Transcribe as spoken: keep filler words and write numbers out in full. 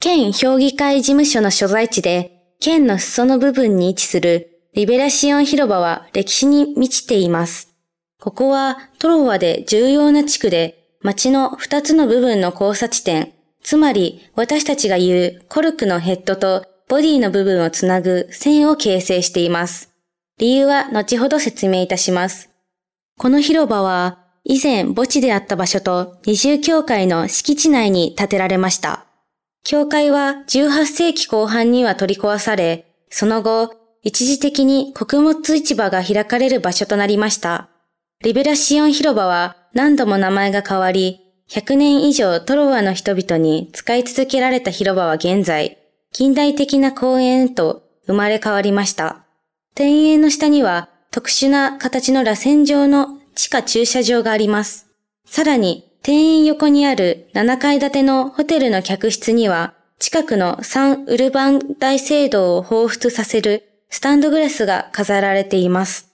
県評議会事務所の所在地で、県の裾の部分に位置するリベラシオン広場は歴史に満ちています。ここはトロワで重要な地区で、街の二つの部分の交差地点、つまり私たちが言うコルクのヘッドとボディの部分をつなぐ線を形成しています。理由は後ほど説明いたします。この広場は以前墓地であった場所と二重教会の敷地内に建てられました。教会はじゅうはっせいきこう半には取り壊され、その後一時的に穀物市場が開かれる場所となりました。リベラシオン広場は何度も名前が変わり、ひゃくねん以上トロワの人々に使い続けられた広場は現在、近代的な公園へと生まれ変わりました。庭園の下には特殊な形の螺旋状の地下駐車場があります。さらに庭園横にあるななかい建てのホテルの客室には、近くのサンウルバン大聖堂を彷彿させるスタンドグラスが飾られています。